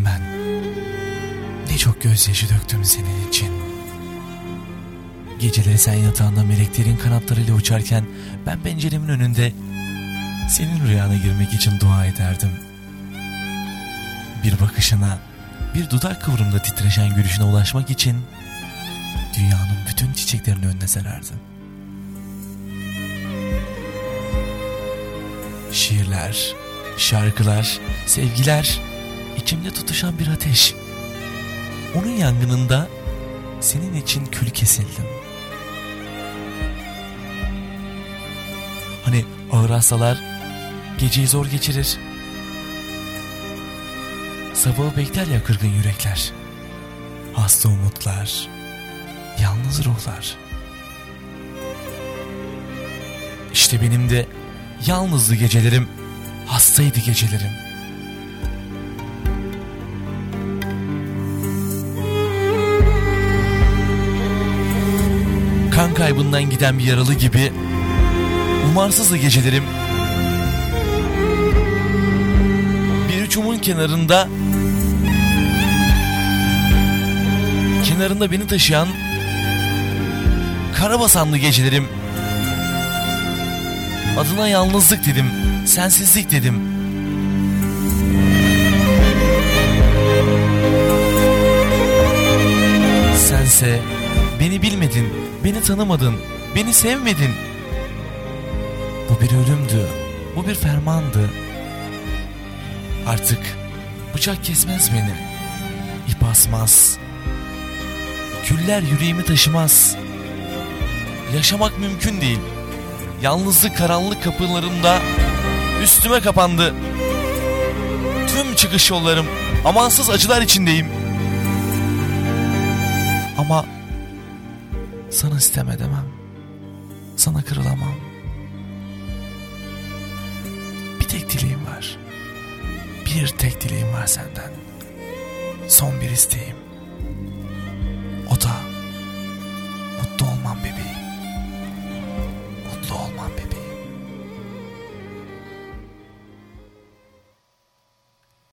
sevgilim ben. Ne çok gözyaşı döktüm senin için. Geceleri sen yatağında meleklerin kanatlarıyla uçarken ben penceremin önünde senin rüyana girmek için dua ederdim. Bir bakışına, bir dudak kıvrımda titreşen gülüşüne ulaşmak için dünyanın bütün çiçeklerini önüne sererdim. Şiirler, şarkılar, sevgiler, içimde tutuşan bir ateş. Onun yangınında senin için kül kesildim. Hani ağır hastalar geceyi zor geçirir, sabahı bekler ya kırgın yürekler. Hasta umutlar, yalnız ruhlar. İşte benim de yalnızdı gecelerim, hastaydı gecelerim. Kan kaybından giden bir yaralı gibi umarsızdı gecelerim. Bir uçumun kenarında beni taşıyan karabasanlı gecelerim. Adına yalnızlık dedim, sensizlik dedim. Sense beni bilmedin, beni tanımadın, beni sevmedin. Bu bir ölümdü, bu bir fermandı. Artık bıçak kesmez beni, ip asmaz, küller yüreğimi taşımaz. Yaşamak mümkün değil. Yalnızlık karanlık kapılarında üstüme kapandı. Tüm çıkış yollarım, amansız acılar içindeyim. Ama sana sitem edemem, sana kırılamam. Bir tek dileğim var, bir tek dileğim var senden. Son bir isteğim.